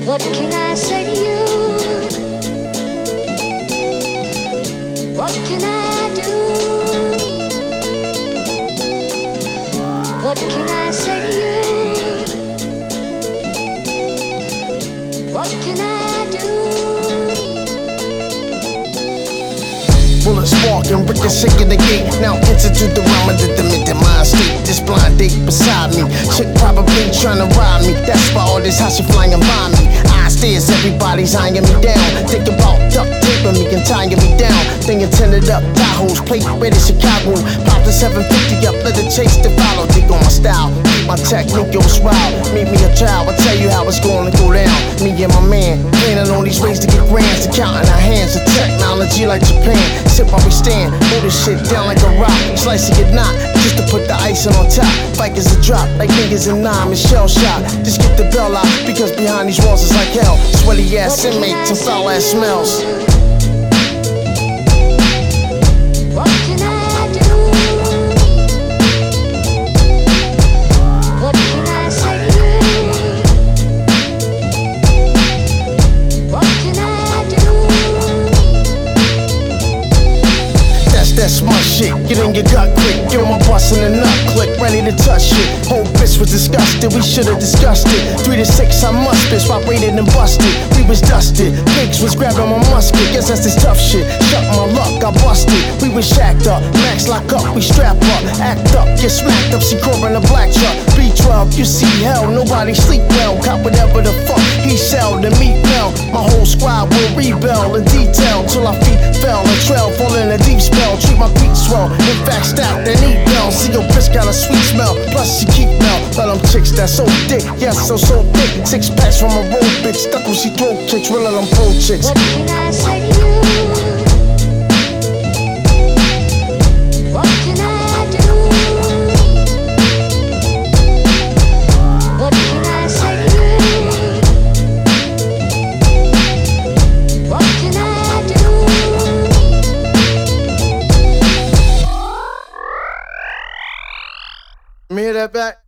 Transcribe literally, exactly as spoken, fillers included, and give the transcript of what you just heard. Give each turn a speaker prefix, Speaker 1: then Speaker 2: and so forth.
Speaker 1: What can I say to you? What can I do? What can I say to you? What can I do?
Speaker 2: Bullets sparking, ricocheting the gate. Now into the realm of the demented mind state. This blind date beside me, chick probably trying to ride me. That's why all this how she flying by me. Eyes stares, everybody's eyeing me down. Think about duct taping me and tying me down. Then tinted up Tahoe's, plate ready Chicago. Pop the seven fifty up, let the chase to follow. Dig on my style, my technique goes wild. Meet me a child, I'll tell you how it's gonna go down. Me and my man, planning on these ways to get grands. To counting our hands, the technology like Japan. Sit while we stand, hold this shit down like a rock. Slicing it not, just to put the icing on top. Bikers a drop, like niggas in nine, it's shell shot. Just get the bell out, because behind these walls is like hell. Sweaty ass inmates and foul ass smells.
Speaker 1: What can I do? What can I say to you? What can I do?
Speaker 2: That's that smart shit, get in your gut quick. Yo, my bust in the nut click, ready to touch shit. Whole bitch was disgusted, we should've discussed it. Three to six, I must bitch, vibrated and busted. We was dusted, pigs was grabbing my musket. Guess that's this tough shit, shut my luck, I busted. We was shacked up, max lock up, we strap up. Act up, get smacked up, see core in a black truck. B twelve, you see hell, nobody sleep well. Cop whatever the fuck he sell, the meat bell. My whole squad will rebel in detail till our feet fell. A trail fall in a deep spell, treat my feet swell. In fact, stack that neat bell. See your bitch got a sweet smell, plus she keep mel. Tell them chicks that's so thick, yes, so so thick. Six packs from a road bitch, stuck when she throw kicks, real them pro chicks.
Speaker 1: What can I say to you? What can I do? What can I say to you? What can I do?
Speaker 2: Let me hear that back.